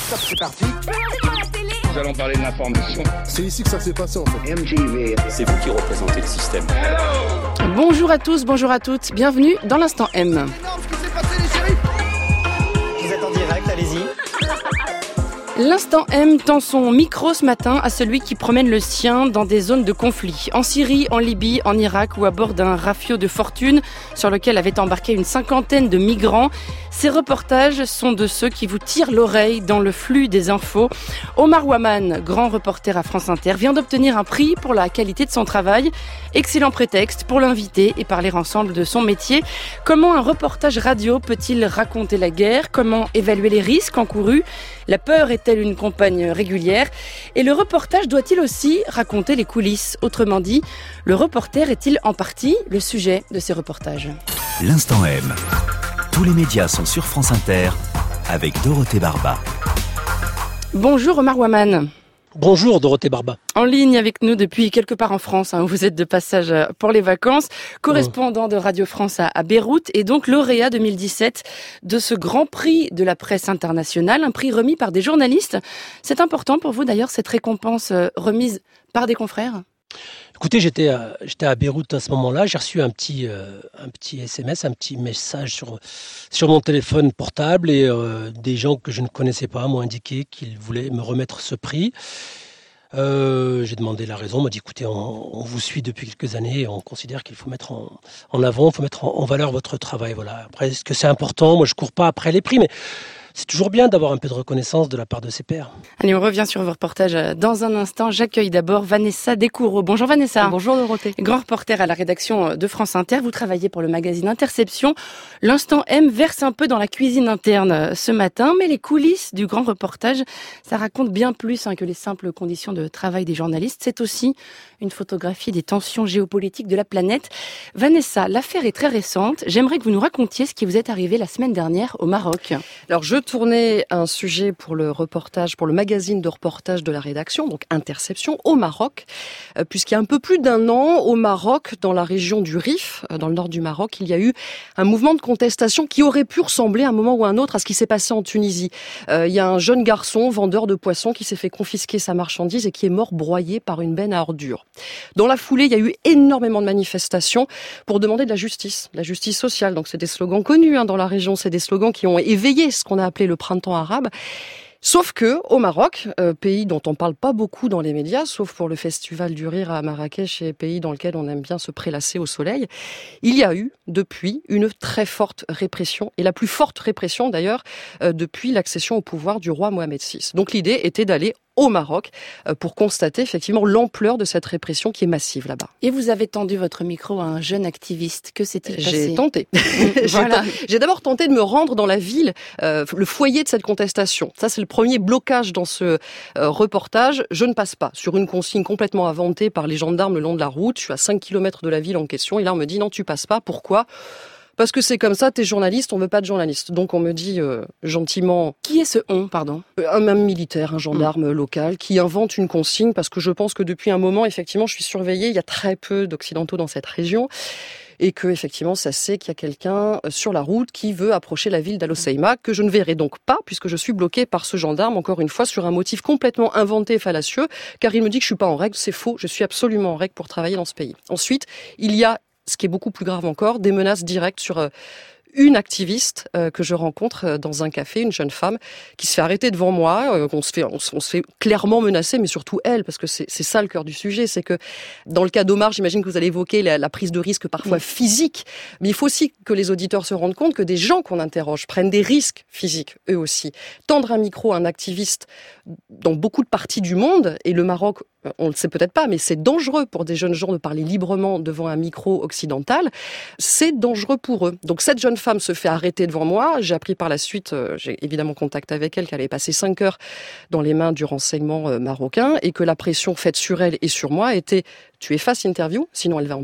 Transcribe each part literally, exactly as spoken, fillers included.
Stop, c'est parti. Nous allons parler de l'information. C'est ici que ça s'est passé en fait. M T V. C'est vous qui représentez le système. Hello. Bonjour à tous, bonjour à toutes, bienvenue dans l'Instant M. C'est énorme ce qui s'est passé les chéris. Vous êtes en direct, allez-y. L'Instant M tend son micro ce matin à celui qui promène le sien dans des zones de conflit. En Syrie, en Libye, en Irak ou à bord d'un rafio de fortune sur lequel avait embarqué une cinquantaine de migrants. Ces reportages sont de ceux qui vous tirent l'oreille dans le flux des infos. Omar Ouaman, grand reporter à France Inter, vient d'obtenir un prix pour la qualité de son travail. Excellent prétexte pour l'inviter et parler ensemble de son métier. Comment un reportage radio peut-il raconter la guerre ? Comment évaluer les risques encourus ? La peur est-elle une compagne régulière ? Et le reportage doit-il aussi raconter les coulisses ? Autrement dit, le reporter est-il en partie le sujet de ces reportages ? L'Instant M. Tous les médias sont sur France Inter avec Dorothée Barba. Bonjour Omar Ouaman. Bonjour Dorothée Barba. En ligne avec nous depuis quelque part en France, hein, vous êtes de passage pour les vacances, correspondant de Radio France à, à Beyrouth et donc lauréat deux mille dix-sept de ce grand prix de la presse internationale, un prix remis par des journalistes. C'est important pour vous d'ailleurs cette récompense euh, remise par des confrères ? Écoutez, j'étais à, j'étais à Beyrouth à ce moment-là, j'ai reçu un petit, euh, un petit S M S, un petit message sur, sur mon téléphone portable et euh, des gens que je ne connaissais pas m'ont indiqué qu'ils voulaient me remettre ce prix. Euh, j'ai demandé la raison, on m'a dit écoutez, on, on vous suit depuis quelques années et on considère qu'il faut mettre en, en avant, il faut mettre en, en valeur votre travail. Voilà. Après, est-ce que c'est important ? Moi, je cours pas après les prix, mais c'est toujours bien d'avoir un peu de reconnaissance de la part de ses pairs. Allez, on revient sur vos reportages dans un instant. J'accueille d'abord Vanessa Descoureaux. Bonjour Vanessa. Bonjour Dorothée. Grand reporter à la rédaction de France Inter. Vous travaillez pour le magazine Interception. L'Instant M verse un peu dans la cuisine interne ce matin, mais les coulisses du grand reportage, ça raconte bien plus hein, que les simples conditions de travail des journalistes. C'est aussi une photographie des tensions géopolitiques de la planète. Vanessa, l'affaire est très récente. J'aimerais que vous nous racontiez ce qui vous est arrivé la semaine dernière au Maroc. Alors je tournais un sujet pour le reportage, pour le magazine de reportage de la rédaction, donc Interception, au Maroc, euh, puisqu'il y a un peu plus d'un an, au Maroc, dans la région du Rif, euh, dans le nord du Maroc, il y a eu un mouvement de contestation qui aurait pu ressembler à un moment ou à un autre à ce qui s'est passé en Tunisie. Euh, il y a un jeune garçon, vendeur de poissons, qui s'est fait confisquer sa marchandise et qui est mort broyé par une benne à ordures. Dans la foulée, il y a eu énormément de manifestations pour demander de la justice, de la justice sociale. Donc c'est des slogans connus hein, dans la région, c'est des slogans qui ont éveillé ce qu'on a appelé le printemps arabe. Sauf que, au Maroc, euh, pays dont on parle pas beaucoup dans les médias, sauf pour le Festival du Rire à Marrakech et pays dans lequel on aime bien se prélasser au soleil, il y a eu, depuis, une très forte répression, et la plus forte répression d'ailleurs, euh, depuis l'accession au pouvoir du roi Mohamed six. Donc l'idée était d'aller au Maroc euh, pour constater effectivement l'ampleur de cette répression qui est massive là-bas. Et vous avez tendu votre micro à un jeune activiste. Que s'est-il passé ? J'ai tenté. Voilà. j'ai, j'ai d'abord tenté de me rendre dans la ville, euh, le foyer de cette contestation. Ça, c'est le premier blocage dans ce euh, reportage. Je ne passe pas sur une consigne complètement inventée par les gendarmes le long de la route. Je suis à cinq kilomètres de la ville en question. Et là, on me dit non, tu passes pas. Pourquoi ? Parce que c'est comme ça, t'es journaliste, on veut pas de journaliste. Donc on me dit euh, gentiment... Qui est ce on, pardon ? Un même militaire, un gendarme mmh. local, qui invente une consigne, parce que je pense que depuis un moment, effectivement, je suis surveillée, il y a très peu d'Occidentaux dans cette région, et que effectivement, ça sait qu'il y a quelqu'un sur la route qui veut approcher la ville d'Al-Hoceima, que je ne verrai donc pas, puisque je suis bloquée par ce gendarme, encore une fois, sur un motif complètement inventé et fallacieux, car il me dit que je suis pas en règle, c'est faux, je suis absolument en règle pour travailler dans ce pays. Ensuite, il y a ce qui est beaucoup plus grave encore, des menaces directes sur euh, une activiste euh, que je rencontre euh, dans un café, une jeune femme, qui se fait arrêter devant moi, euh, on, se fait, on, on se fait clairement menacer, mais surtout elle, parce que c'est, c'est ça le cœur du sujet, c'est que dans le cas d'Omar, j'imagine que vous allez évoquer la, la prise de risque parfois physique, mais il faut aussi que les auditeurs se rendent compte que des gens qu'on interroge prennent des risques physiques, eux aussi. Tendre un micro à un activiste dans beaucoup de parties du monde, et le Maroc, on ne le sait peut-être pas, mais c'est dangereux pour des jeunes gens de parler librement devant un micro occidental. C'est dangereux pour eux. Donc cette jeune femme se fait arrêter devant moi. J'ai appris par la suite, euh, j'ai évidemment contact avec elle, qu'elle avait passé cinq heures dans les mains du renseignement euh, marocain et que la pression faite sur elle et sur moi était « tu effaces l'interview, sinon elle va en prison ».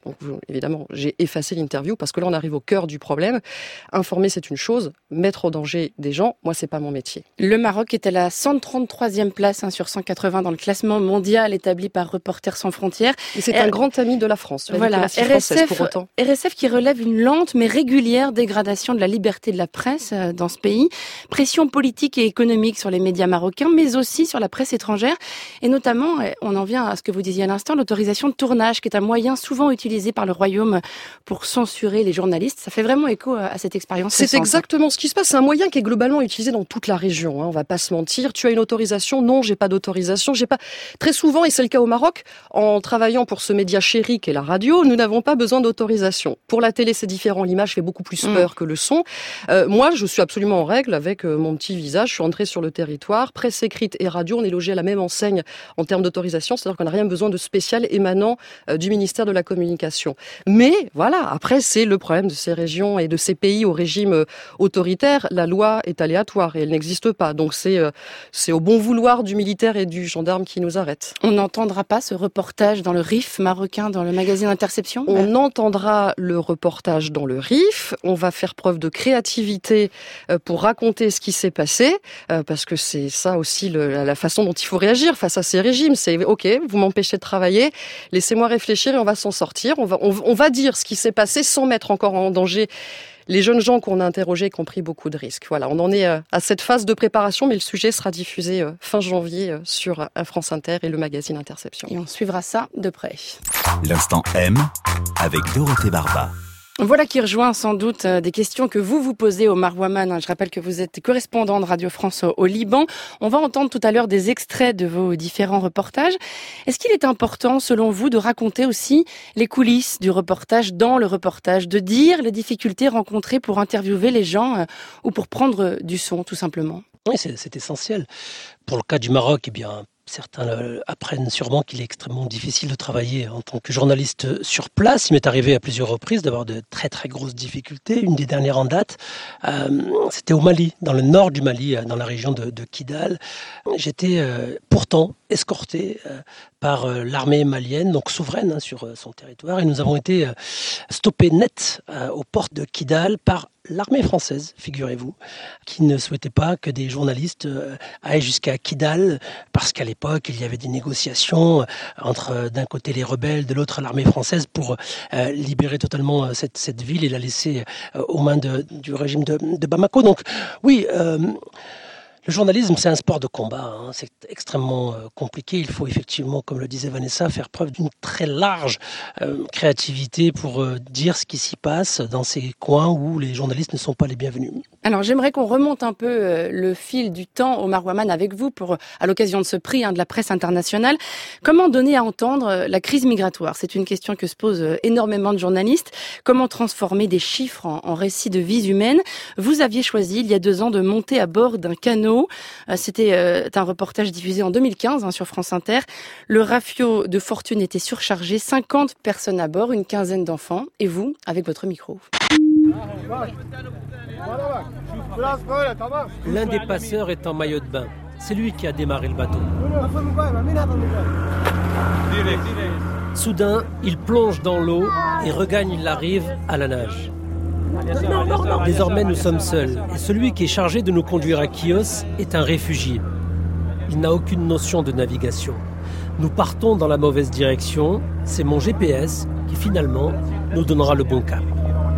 Donc, évidemment, j'ai effacé l'interview parce que là, on arrive au cœur du problème. Informer, c'est une chose. Mettre au danger des gens, moi, c'est pas mon métier. Le Maroc est à la cent trente-troisième place hein, sur cent quatre-vingts dans le classement mondial établi par Reporters sans frontières. Et c'est R... un grand ami de la France. La voilà, R S F, pour autant. R S F qui relève une lente mais régulière dégradation de la liberté de la presse dans ce pays. Pression politique et économique sur les médias marocains, mais aussi sur la presse étrangère. Et notamment, on en vient à ce que vous disiez à l'instant, l'autorisation de tournage, qui est un moyen souvent utilisé par le Royaume pour censurer les journalistes. Ça fait vraiment écho à cette expérience récente. C'est exactement ce qui se passe. C'est un moyen qui est globalement utilisé dans toute la région. Hein. On va pas se mentir. Tu as une autorisation? Non, j'ai pas d'autorisation. J'ai pas. Très souvent, et c'est le cas au Maroc, en travaillant pour ce média chéri qu'est la radio, nous n'avons pas besoin d'autorisation. Pour la télé, c'est différent. L'image fait beaucoup plus peur mmh. que le son. Euh, moi, je suis absolument en règle avec euh, mon petit visage. Je suis entrée sur le territoire. Presse écrite et radio, on est logé à la même enseigne en termes d'autorisation. C'est-à-dire qu'on n'a rien besoin de spécial émanant euh, du ministère de la Communication. Mais voilà, après c'est le problème de ces régions et de ces pays au régime autoritaire. La loi est aléatoire et elle n'existe pas. Donc c'est c'est au bon vouloir du militaire et du gendarme qui nous arrête. On n'entendra pas ce reportage dans le R I F marocain, dans le magazine Interception? On ben... entendra le reportage dans le R I F. On va faire preuve de créativité pour raconter ce qui s'est passé, parce que c'est ça aussi le, la façon dont il faut réagir face à ces régimes. C'est ok, vous m'empêchez de travailler, laissez-moi réfléchir et on va s'en sortir. On va, on, on va dire ce qui s'est passé sans mettre encore en danger les jeunes gens qu'on a interrogés et qui ont pris beaucoup de risques. Voilà, on en est à cette phase de préparation, mais le sujet sera diffusé fin janvier sur France Inter et le magazine Interception. Et on suivra ça de près. L'instant M avec Dorothée Barba. Voilà qui rejoint sans doute des questions que vous vous posez au Omar Ouaman. Je rappelle que vous êtes correspondant de Radio France au Liban. On va entendre tout à l'heure des extraits de vos différents reportages. Est-ce qu'il est important, selon vous, de raconter aussi les coulisses du reportage dans le reportage, de dire les difficultés rencontrées pour interviewer les gens ou pour prendre du son, tout simplement? Oui, c'est, c'est essentiel. Pour le cas du Maroc, eh bien, certains apprennent sûrement qu'il est extrêmement difficile de travailler en tant que journaliste sur place. Il m'est arrivé à plusieurs reprises d'avoir de très très grosses difficultés. Une des dernières en date, euh, c'était au Mali, dans le nord du Mali, dans la région de, de Kidal. J'étais euh, pourtant escorté euh, par euh, l'armée malienne, donc souveraine hein, sur euh, son territoire. Et nous avons été euh, stoppés net euh, aux portes de Kidal par l'armée française, figurez-vous, qui ne souhaitait pas que des journalistes euh, aillent jusqu'à Kidal, parce qu'à l'époque, il y avait des négociations entre, euh, d'un côté, les rebelles, de l'autre, l'armée française, pour euh, libérer totalement euh, cette, cette ville et la laisser euh, aux mains de, du régime de, de Bamako. Donc, oui... Euh, Le journalisme, c'est un sport de combat, hein. C'est extrêmement euh, compliqué. Il faut effectivement, comme le disait Vanessa, faire preuve d'une très large euh, créativité pour euh, dire ce qui s'y passe dans ces coins où les journalistes ne sont pas les bienvenus. Alors j'aimerais qu'on remonte un peu euh, le fil du temps, Omar Ouaman, avec vous, pour, à l'occasion de ce prix hein, de la presse internationale. Comment donner à entendre euh, la crise migratoire? C'est une question que se posent euh, énormément de journalistes. Comment transformer des chiffres en, en récits de vies humaines? Vous aviez choisi, il y a deux ans, de monter à bord d'un canot. C'était euh, un reportage diffusé en deux mille quinze hein, sur France Inter. Le rafio de fortune était surchargé, cinquante personnes à bord, une quinzaine d'enfants, et vous, avec votre micro. L'un des passeurs est en maillot de bain. C'est lui qui a démarré le bateau. Soudain, il plonge dans l'eau et regagne la rive à la nage. Désormais, nous sommes seuls. Et celui qui est chargé de nous conduire à Chios est un réfugié. Il n'a aucune notion de navigation. Nous partons dans la mauvaise direction. C'est mon G P S qui, finalement, nous donnera le bon cap.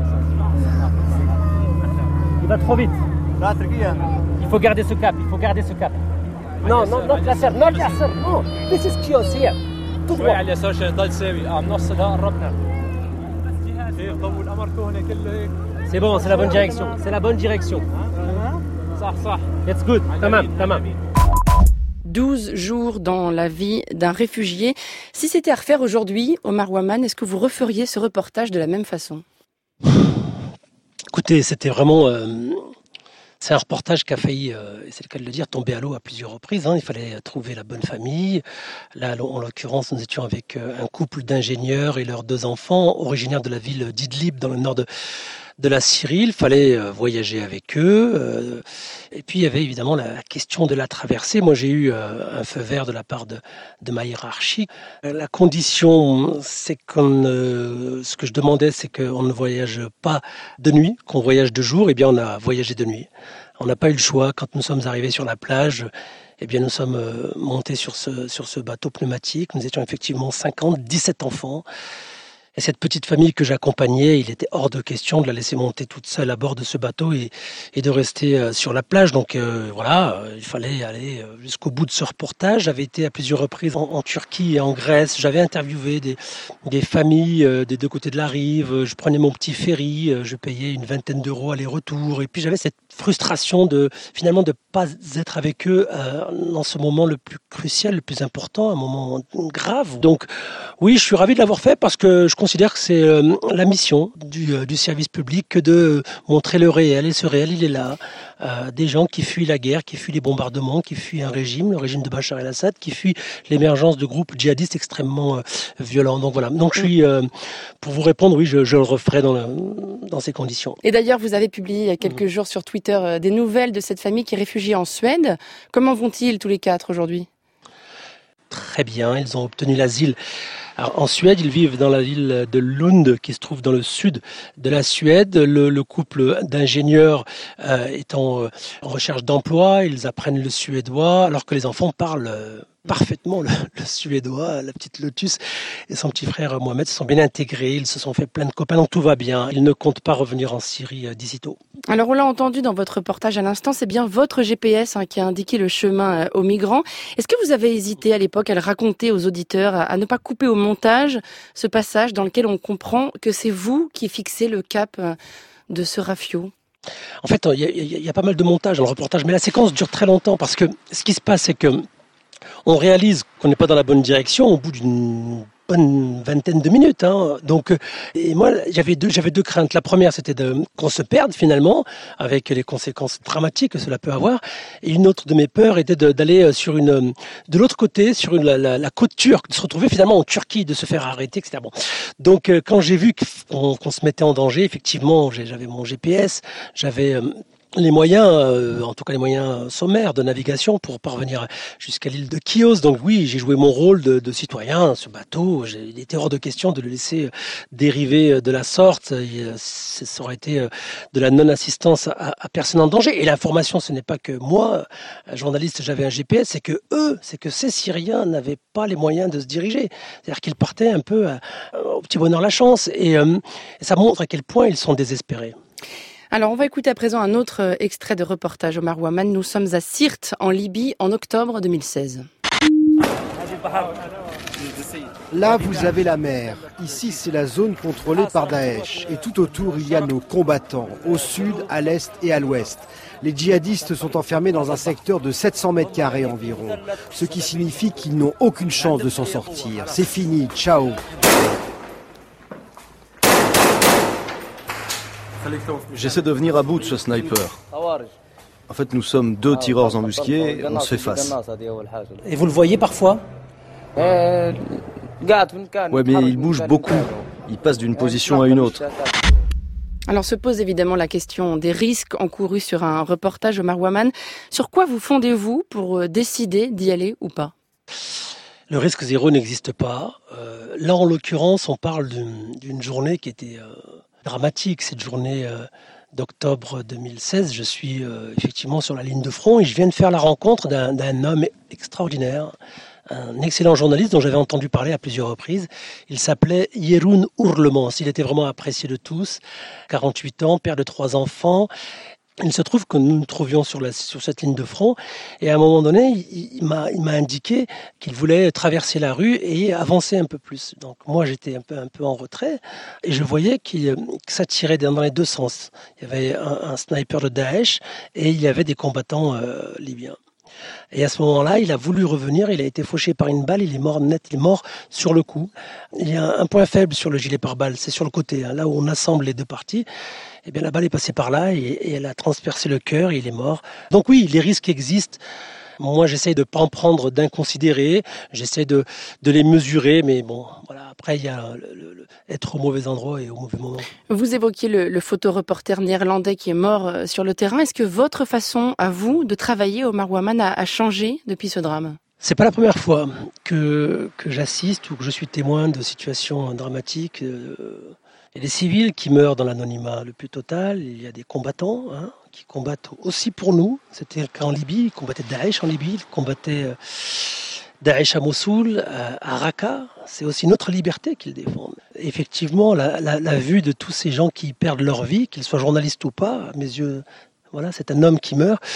Il va trop vite. Il faut garder ce cap. Il faut garder ce cap. Non, non, non, Yasser, non, Yasser, non. This is Chios here. Tout droit. C'est bon, c'est la bonne direction. C'est la bonne direction. It's good. Tamam, tamam. douze jours dans la vie d'un réfugié. Si c'était à refaire aujourd'hui, Omar Ouaman, est-ce que vous referiez ce reportage de la même façon? Écoutez, c'était vraiment... Euh, c'est un reportage qui a failli, euh, c'est le cas de le dire, tomber à l'eau à plusieurs reprises. Hein. Il fallait trouver la bonne famille. Là, en l'occurrence, nous étions avec un couple d'ingénieurs et leurs deux enfants, originaires de la ville d'Idlib, dans le nord de, de la Syrie. Il fallait euh, voyager avec eux. Euh, et puis, il y avait évidemment la question de la traversée. Moi, j'ai eu euh, un feu vert de la part de, de ma hiérarchie. La condition, c'est qu'on... Euh, ce que je demandais, c'est qu'on ne voyage pas de nuit, qu'on voyage de jour. Eh bien, on a voyagé de nuit. On n'a pas eu le choix. Quand nous sommes arrivés sur la plage, eh bien, nous sommes euh, montés sur ce, sur ce bateau pneumatique. Nous étions effectivement cinquante, dix-sept enfants. Et cette petite famille que j'accompagnais, il était hors de question de la laisser monter toute seule à bord de ce bateau et, et de rester euh, sur la plage. Donc euh, voilà, euh, il fallait aller euh, jusqu'au bout de ce reportage. J'avais été à plusieurs reprises en, en Turquie et en Grèce. J'avais interviewé des, des familles euh, des deux côtés de la rive. Je prenais mon petit ferry, euh, je payais une vingtaine d'euros aller-retour. Et puis j'avais cette frustration de finalement de pas être avec eux euh, dans ce moment le plus crucial, le plus important, un moment grave. Donc oui, je suis ravi de l'avoir fait parce que je considère que c'est euh, la mission du, euh, du service public que de montrer le réel. Et ce réel, il est là. Euh, des gens qui fuient la guerre, qui fuient les bombardements, qui fuient un régime, le régime de Bachar el-Assad, qui fuient l'émergence de groupes djihadistes extrêmement euh, violents. Donc voilà. Donc je suis, euh, pour vous répondre, oui, je, je le referai dans, le, dans ces conditions. Et d'ailleurs, vous avez publié il y a quelques mmh. jours sur Twitter euh, des nouvelles de cette famille qui est réfugiée en Suède. Comment vont-ils tous les quatre aujourd'hui ? Très bien, ils ont obtenu l'asile. Alors, en Suède, ils vivent dans la ville de Lund, qui se trouve dans le sud de la Suède. Le, le couple d'ingénieurs euh, étant euh, en recherche d'emploi, ils apprennent le suédois, alors que les enfants parlent euh, parfaitement le, le suédois. La petite Lotus et son petit frère Mohamed se sont bien intégrés, ils se sont fait plein de copains, donc tout va bien. Ils ne comptent pas revenir en Syrie euh, d'ici tôt. Alors, on l'a entendu dans votre reportage à l'instant, c'est bien votre G P S hein, qui a indiqué le chemin euh, aux migrants. Est-ce que vous avez hésité à l'époque à le raconter aux auditeurs, à, à ne pas couper au montage ce passage dans lequel on comprend que c'est vous qui fixez le cap euh, de ce rafio ? En fait, il y, y, y a pas mal de montage dans le reportage, mais la séquence dure très longtemps parce que ce qui se passe, c'est que on réalise qu'on n'est pas dans la bonne direction au bout d'une bonne vingtaine de minutes. Hein. Donc, et moi, j'avais deux, j'avais deux craintes. La première, c'était de, qu'on se perde finalement, avec les conséquences dramatiques que cela peut avoir. Et une autre de mes peurs était de, d'aller sur une, de l'autre côté, sur une, la, la, la côte turque, de se retrouver finalement en Turquie, de se faire arrêter, et cetera. Bon. Donc, quand j'ai vu qu'on, qu'on se mettait en danger, effectivement, j'avais mon G P S, j'avais les moyens, euh, en tout cas les moyens sommaires de navigation pour parvenir jusqu'à l'île de Chios. Donc oui, j'ai joué mon rôle de, de citoyen, ce bateau. J'ai, il était hors de question de le laisser dériver de la sorte. Et, ça aurait été de la non-assistance à, à personne en danger. Et l'information, ce n'est pas que moi, journaliste, j'avais un G P S, c'est que eux, c'est que ces Syriens n'avaient pas les moyens de se diriger. C'est-à-dire qu'ils partaient un peu à, au petit bonheur la chance. Et, euh, et ça montre à quel point ils sont désespérés. Alors, on va écouter à présent un autre extrait de reportage. Omar Ouaman, nous sommes à Sirte, en Libye, en octobre deux mille seize. Là, vous avez la mer. Ici, c'est la zone contrôlée par Daesh. Et tout autour, il y a nos combattants, au sud, à l'est et à l'ouest. Les djihadistes sont enfermés dans un secteur de sept cents mètres carrés environ, ce qui signifie qu'ils n'ont aucune chance de s'en sortir. C'est fini, ciao. J'essaie de venir à bout de ce sniper. En fait, nous sommes deux tireurs embusqués et on se fait face. Et vous le voyez parfois ? Ouais, mais il bouge beaucoup. Il passe d'une position à une autre. Alors se pose évidemment la question des risques encourus sur un reportage, Omar Ouaman. Sur quoi vous fondez-vous pour décider d'y aller ou pas ? Le risque zéro n'existe pas. Euh, là, en l'occurrence, on parle d'une, d'une journée qui était... Euh, dramatique, cette journée euh, d'octobre deux mille seize. Je suis euh, effectivement sur la ligne de front et je viens de faire la rencontre d'un, d'un homme extraordinaire, un excellent journaliste dont j'avais entendu parler à plusieurs reprises. Il s'appelait Jeroen Oerlemans. Il était vraiment apprécié de tous. quarante-huit ans, père de trois enfants. Il se trouve que nous nous trouvions sur, la, sur cette ligne de front et à un moment donné, il, il, m'a, il m'a indiqué qu'il voulait traverser la rue et avancer un peu plus. Donc moi, j'étais un peu, un peu en retrait et je voyais qu'il, que ça tirait dans les deux sens. Il y avait un, un sniper de Daesh et il y avait des combattants euh, libyens. Et à ce moment-là, il a voulu revenir, il a été fauché par une balle, il est mort net, il est mort sur le coup. Il y a un point faible sur le gilet pare-balles, c'est sur le côté, hein, là où on assemble les deux parties. Eh bien, la balle est passée par là et, et elle a transpercé le cœur et il est mort. Donc oui, les risques existent. Moi, j'essaye de ne pas en prendre d'inconsidérés, j'essaie de, de les mesurer, mais bon, voilà, après, il y a le, le, le, être au mauvais endroit et au mauvais moment. Vous évoquiez le, le photoreporter néerlandais qui est mort sur le terrain. Est-ce que votre façon, à vous, de travailler, Omar Ouaman, a, a changé depuis ce drame ? C'est pas la première fois que, que j'assiste ou que je suis témoin de situations dramatiques. Il y a des civils qui meurent dans l'anonymat le plus total. Il y a des combattants hein, qui combattent aussi pour nous. C'était le cas en Libye. Ils combattaient Daesh en Libye. Ils combattaient Daesh à Mossoul, à Raqqa. C'est aussi notre liberté qu'ils défendent. Effectivement, la, la, la vue de tous ces gens qui perdent leur vie, qu'ils soient journalistes ou pas, à mes yeux, voilà, c'est un homme qui meurt.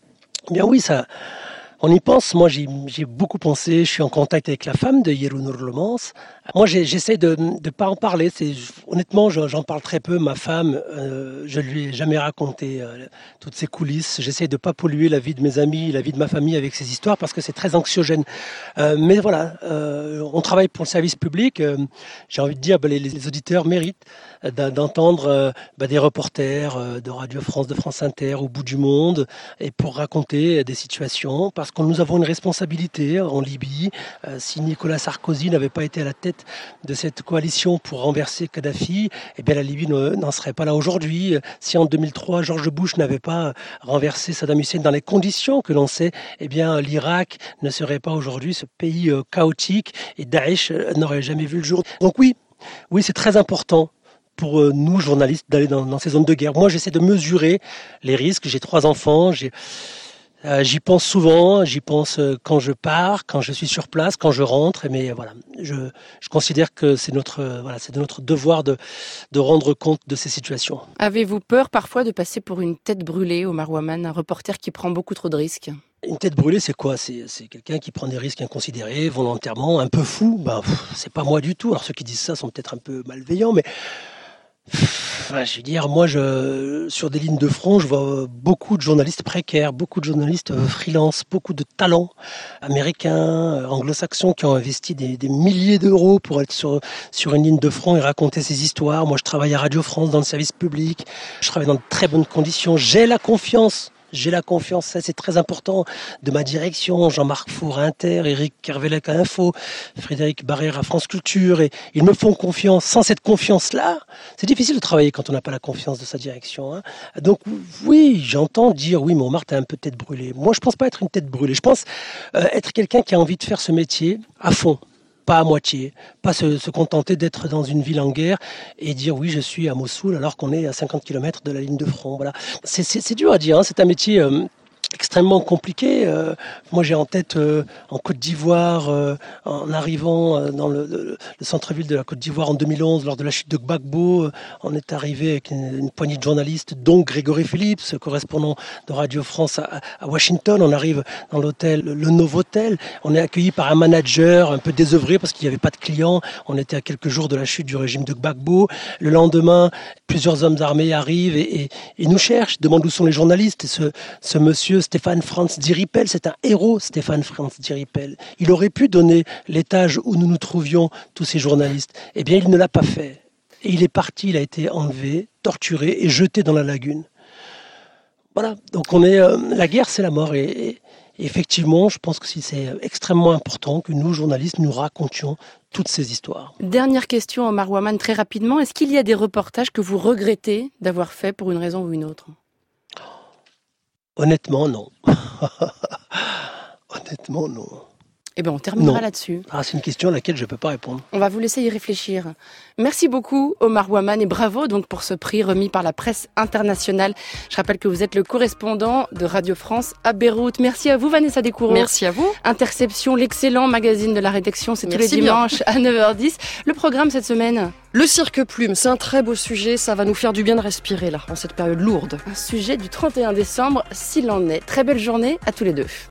Eh bien oui, ça... On y pense, moi j'ai, j'ai beaucoup pensé, je suis en contact avec la femme de Yellow Nourlemans. Moi j'ai, j'essaie de ne pas en parler, c'est, honnêtement j'en parle très peu, ma femme, euh, je lui ai jamais raconté euh, toutes ces coulisses. J'essaie de ne pas polluer la vie de mes amis, la vie de ma famille avec ces histoires parce que c'est très anxiogène. Euh, mais voilà, euh, on travaille pour le service public, euh, j'ai envie de dire, bah, les, les auditeurs méritent d'entendre euh, bah, des reporters euh, de Radio France, de France Inter, au bout du monde, et pour raconter des situations, parce que nous avons une responsabilité en Libye. Euh, si Nicolas Sarkozy n'avait pas été à la tête de cette coalition pour renverser Kadhafi, eh bien la Libye n'en serait pas là aujourd'hui. Si en deux mille trois, George Bush n'avait pas renversé Saddam Hussein dans les conditions que l'on sait, eh bien l'Irak ne serait pas aujourd'hui ce pays euh, chaotique et Daesh n'aurait jamais vu le jour. Donc oui, oui, c'est très important pour nous, journalistes, d'aller dans, dans ces zones de guerre. Moi, j'essaie de mesurer les risques. J'ai trois enfants, j'ai, euh, j'y pense souvent, j'y pense quand je pars, quand je suis sur place, quand je rentre. Mais voilà, je, je considère que c'est notre, voilà, c'est de notre devoir de, de rendre compte de ces situations. Avez-vous peur parfois de passer pour une tête brûlée, Omar Ouaman, un reporter qui prend beaucoup trop de risques ? Une tête brûlée, c'est quoi ? C'est, c'est quelqu'un qui prend des risques inconsidérés, volontairement, un peu fou. Ben, pff, c'est pas moi du tout. Alors ceux qui disent ça sont peut-être un peu malveillants, mais Enfin, je veux dire, moi, je, sur des lignes de front, je vois beaucoup de journalistes précaires, beaucoup de journalistes freelance, beaucoup de talents américains, anglo-saxons qui ont investi des, des milliers d'euros pour être sur, sur une ligne de front et raconter ces histoires. Moi, je travaille à Radio France dans le service public. Je travaille dans de très bonnes conditions. J'ai la confiance. J'ai la confiance, ça c'est très important, de ma direction, Jean-Marc Four à Inter, Eric Kervelec à Info, Frédéric Barrère à France Culture, et ils me font confiance. Sans cette confiance-là, c'est difficile de travailler quand on n'a pas la confiance de sa direction. Hein. Donc oui, j'entends dire, oui, mais Omar, t'es un peu tête brûlée. Moi, je pense pas être une tête brûlée. Je pense euh, être quelqu'un qui a envie de faire ce métier à fond. Pas à moitié, pas se, se contenter d'être dans une ville en guerre et dire oui je suis à Mossoul alors qu'on est à cinquante kilomètres de la ligne de front. Voilà, c'est, c'est, c'est dur à dire, hein. C'est un métier euh, extrêmement compliqué. Euh, moi j'ai en tête euh, en Côte d'Ivoire, euh, en arrivant euh, dans le, le, le centre-ville de la Côte d'Ivoire en deux mille onze lors de la chute de Gbagbo, euh, on est arrivé avec une, une poignée de journalistes, dont Grégory Phillips, correspondant de Radio France à, à Washington. On arrive dans l'hôtel, le Novotel, on est accueilli par un manager un peu désœuvré parce qu'il n'y avait pas de clients. On était à quelques jours de la chute du régime de Gbagbo. Le lendemain, plusieurs hommes armés arrivent et, et, et nous cherchent, demandent où sont les journalistes. Et ce, ce monsieur Stéphane Franz Diripel, c'est un héros, Stéphane Franz Diripel. Il aurait pu donner l'étage où nous nous trouvions, tous ces journalistes. Eh bien, il ne l'a pas fait. Et il est parti, il a été enlevé, torturé et jeté dans la lagune. Voilà, donc on est, euh, la guerre, c'est la mort. Et, et effectivement, je pense que c'est extrêmement important que nous, journalistes, nous racontions toutes ces histoires. Dernière question, Omar Ouaman, très rapidement. Est-ce qu'il y a des reportages que vous regrettez d'avoir fait pour une raison ou une autre ? Honnêtement, non. Honnêtement, non. Eh bien, on terminera non. là-dessus. Ah, c'est une question à laquelle je ne peux pas répondre. On va vous laisser y réfléchir. Merci beaucoup, Omar Ouaman, et bravo donc pour ce prix remis par la presse internationale. Je rappelle que vous êtes le correspondant de Radio France à Beyrouth. Merci à vous, Vanessa Descoureaux. Merci à vous. Interception, l'excellent magazine de la rédaction, c'est Merci tous les dimanches bien. À neuf heures dix. Le programme cette semaine ? Le cirque plume, c'est un très beau sujet. Ça va nous faire du bien de respirer là, en cette période lourde. Un sujet du trente et un décembre, s'il en est. Très belle journée à tous les deux.